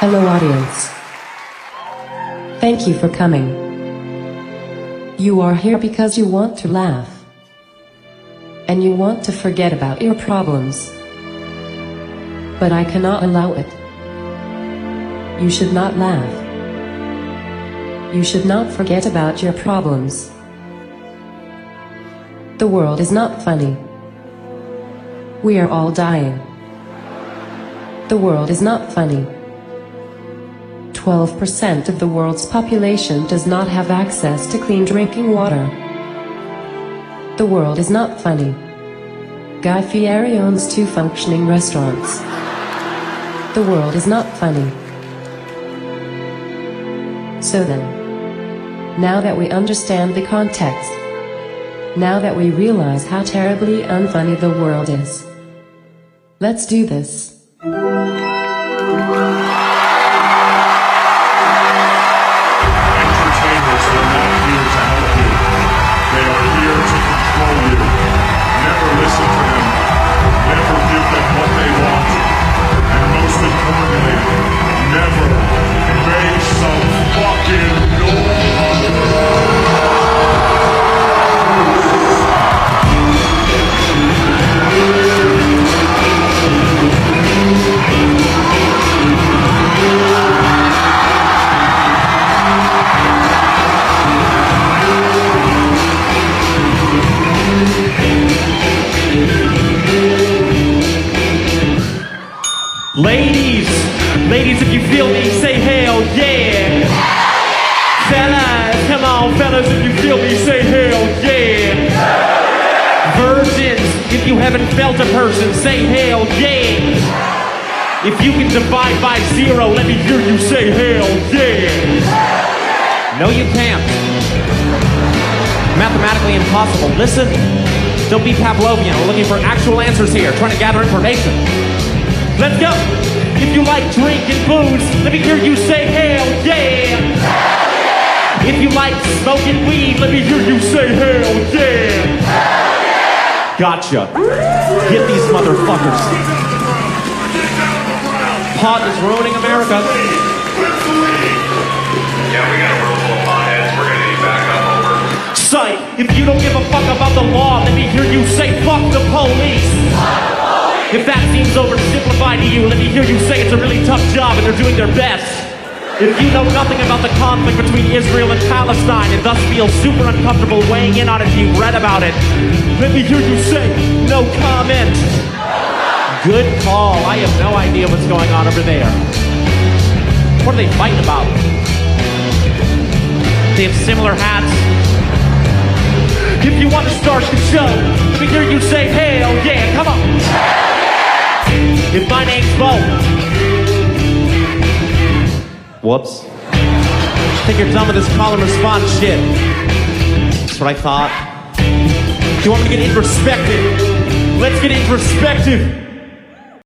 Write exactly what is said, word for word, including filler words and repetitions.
Hello audience. Thank you for coming. You are here because you want to laugh. And you want to forget about your problems. But I cannot allow it. You should not laugh. You should not forget about your problems. The world is not funny. We are all dying. The world is not funny. twelve percent of the world's population does not have access to clean drinking water. The world is not funny. Guy Fieri owns two functioning restaurants. The world is not funny. So then, now that we understand the context, now that we realize how terribly unfunny the world is, let's do this. Ladies, ladies, if you feel me, say hell yeah. Fellas, come on, fellas, if you feel me, say hell yeah. Virgins, if you haven't felt a person, say hell yeah. If you can divide by zero, let me hear you say hell yeah. No, you can't. Mathematically impossible. Listen, don't be Pavlovian. We're looking for actual answers here, trying to gather information. Let's go! If you like drinking booze, let me hear you say hell yeah! Hell yeah! If you like smoking weed, let me hear you say hell yeah! Hell yeah! Gotcha. Get these motherfuckers. Pot is ruining America. Yeah, we got a room full of potheads. We're gonna need backup over. Psych! If you don't give a fuck about the law, let me hear you say fuck the police! If that seems oversimplified to you, let me hear you say it's a really tough job and they're doing their best. If you know nothing about the conflict between Israel and Palestine and thus feel super uncomfortable weighing in on it if you've read about it, let me hear you say, no comment. Good call. I have no idea what's going on over there. What are they fighting about? They have similar hats. If you want to start the show, let me hear you say, hell yeah, come on. If my name's Bo. Whoops. I think you're done with this call and response shit. That's what I thought. Do you want me to get introspective? Let's get introspective.